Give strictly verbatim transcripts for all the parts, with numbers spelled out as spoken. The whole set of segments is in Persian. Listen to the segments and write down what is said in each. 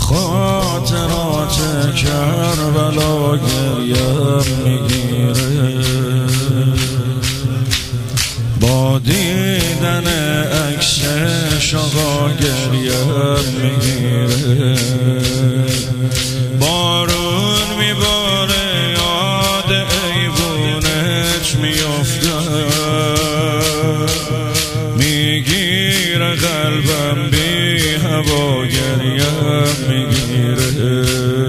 خاطرات کربلا گریم میگیره، با دیدن عکسش آقا گریم میگیره. بارون میباره یاد ایوونت میفته، میگیره قلبم بی هوا گریم میگیره،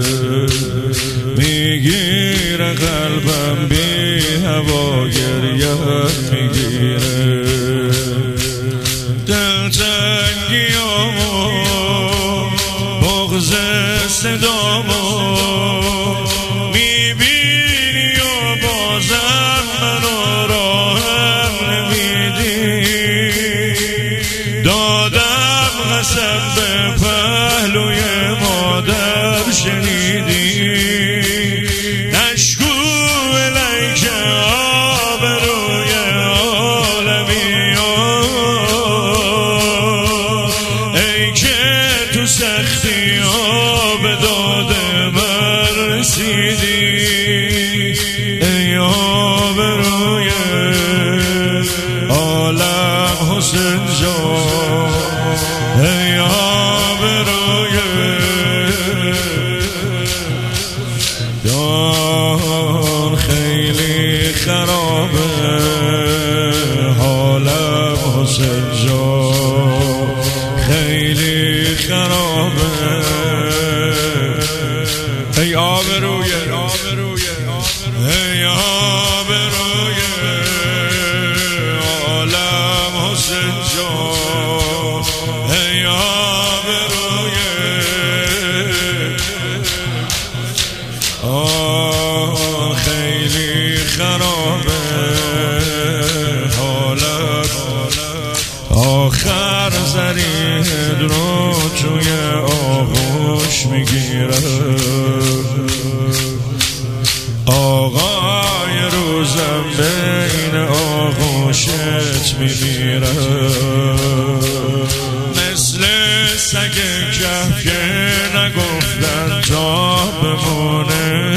میگیره قلبم بی هوا گریم میگیره. دلتنگیامو بغض صدامو میبینی و بازم منو راهم نمیدی، دادم قسم به پهلوی مادر شنیدی، نشکو الیک آبروی عالمی ای که تو سختی ها به داد من رسیدی، ای آبروی عالم حسین جان، ای آبروی جان. خیلی خرابه حالم حسین جان، خیلی خرابه، ای آبروی ای آبروی عالم حسین جان، ای آبروی آه خیلی خرابه حالت. آخر زرید رو توی آغوش میگیره، آقای روزم بین آغوشت میمیره، مثل سگ کهف که نگفتن تا بمونه،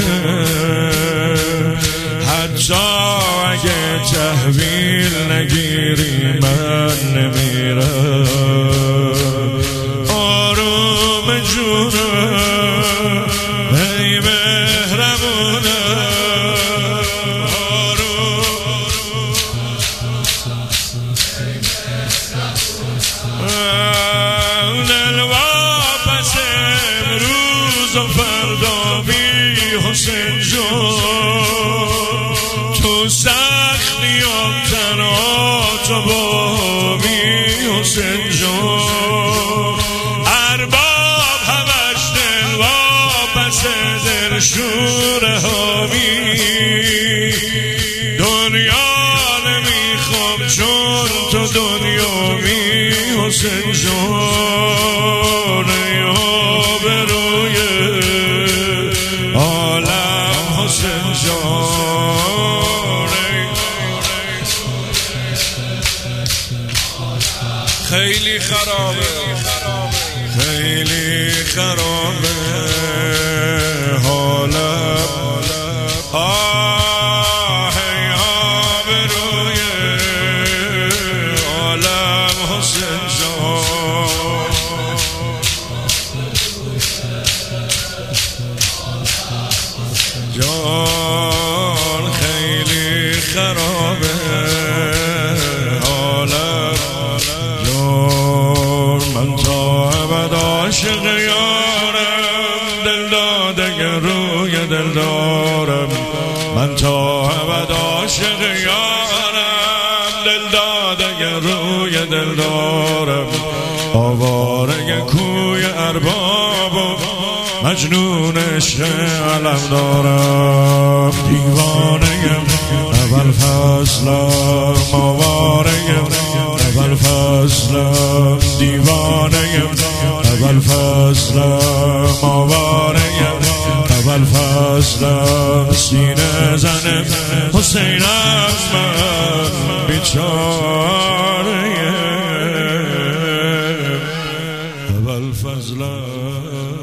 حتی اگه تحویل نگیری من نمیره. آروم جونم ای مهربونه، دلواپس امروز و فردا بی حسین جان، تو سختی و تنها تو با بی حسین جان، ارباب همش دلواپس دلشور هامی، دنیا نمیخوام چون تو دنیا می حسین جان، ای آبروی عالم حسین جان. خیلی خرابه خیلی خرابه حالم، آه ای آبروی عالم حسین جان. جان خیلی خرابه حالم، جان من تا ابد عاشق یارم، دل داده روی دل دارم، من تا ابد عاشق یارم، دل داده روی دل دارم، آواره کوی ارباب و مجنون عشق علم دارم، دیوانه اول فصلم، آواره اول فصلم، دیوانه اول فصلم، آواره اول فصلم، سینه زن حسینم من بیچاره اول فصلم.